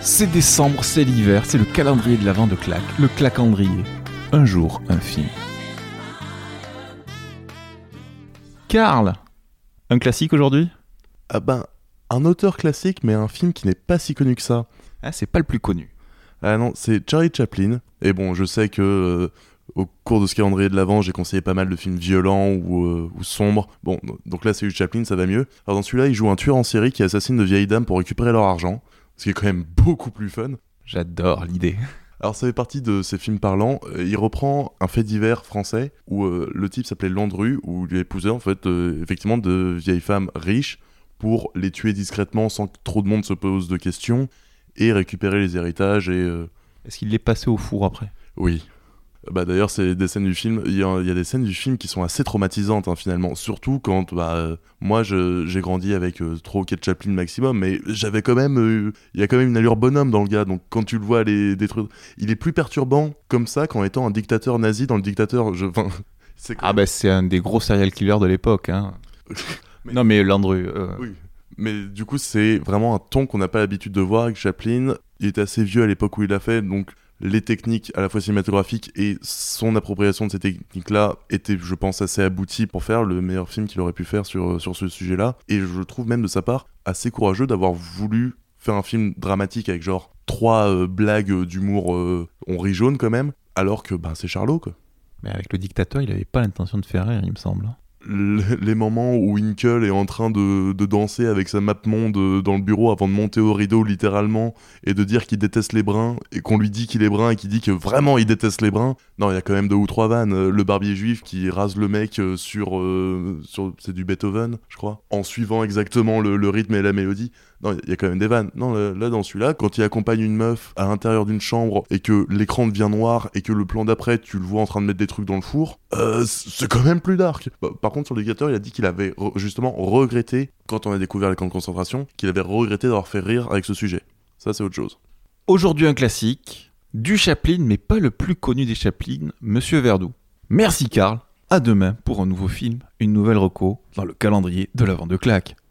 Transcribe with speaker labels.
Speaker 1: C'est décembre, c'est l'hiver, c'est le calendrier de l'Avent de Claque, le clacandrier. Un jour, un film. Karl, un classique aujourd'hui ?
Speaker 2: Ah ben, un auteur classique, mais un film qui n'est pas si connu que ça.
Speaker 1: Ah, c'est pas le plus connu.
Speaker 2: Ah non, c'est Charlie Chaplin. Et bon, je sais que au cours de ce calendrier de l'Avent, j'ai conseillé pas mal de films violents ou sombres. Bon, donc là, c'est du Chaplin, ça va mieux. Alors dans celui-là, il joue un tueur en série qui assassine de vieilles dames pour récupérer leur argent, ce qui est quand même beaucoup plus fun.
Speaker 1: J'adore l'idée.
Speaker 2: Alors ça fait partie de ces films parlants. Il reprend un fait divers français où le type s'appelait Landru, où il épousait en fait effectivement de vieilles femmes riches pour les tuer discrètement sans que trop de monde se pose de questions et récupérer les héritages et...
Speaker 1: Est-ce qu'il l'est passé au four après ?
Speaker 2: Oui. Bah d'ailleurs, c'est des scènes du film. Il y a des scènes du film qui sont assez traumatisantes finalement. Surtout quand moi j'ai grandi avec 3 ou 4 Chaplin maximum, mais j'avais quand même il y a quand même une allure bonhomme dans le gars. Donc quand tu le vois aller détruire, il est plus perturbant comme ça qu'en étant un dictateur nazi dans le dictateur.
Speaker 1: C'est un des gros serial killers de l'époque. Hein. Non mais Landru.
Speaker 2: Oui. Mais du coup, c'est vraiment un ton qu'on n'a pas l'habitude de voir avec Chaplin. Il était assez vieux à l'époque où il l'a fait, donc les techniques à la fois cinématographiques et son appropriation de ces techniques-là étaient, je pense, assez abouties pour faire le meilleur film qu'il aurait pu faire sur ce sujet-là. Et je trouve même de sa part assez courageux d'avoir voulu faire un film dramatique avec genre 3 blagues d'humour on rit jaune quand même, alors que c'est Charlot quoi.
Speaker 1: Mais avec le dictateur, il avait pas l'intention de faire rire, il me semble.
Speaker 2: Les moments où Winkle est en train de danser avec sa map monde dans le bureau avant de monter au rideau littéralement et de dire qu'il déteste les bruns et qu'on lui dit qu'il est brun et qu'il dit que vraiment il déteste les bruns. Non, il y a quand même 2 ou 3 vannes. Le barbier juif qui rase le mec sur c'est du Beethoven, je crois, en suivant exactement le rythme et la mélodie. Non, il y a quand même des vannes. Non, là dans celui-là, quand il accompagne une meuf à l'intérieur d'une chambre et que l'écran devient noir et que le plan d'après, tu le vois en train de mettre des trucs dans le four, c'est quand même plus dark. Par contre, sur le dictateur, il a dit qu'il avait justement regretté, quand on a découvert les camps de concentration, qu'il avait regretté d'avoir fait rire avec ce sujet. Ça, c'est autre chose.
Speaker 1: Aujourd'hui, un classique, du Chaplin, mais pas le plus connu des Chaplin, Monsieur Verdoux. Merci Karl, à demain pour un nouveau film, une nouvelle reco dans le calendrier de l'Avent de Claque.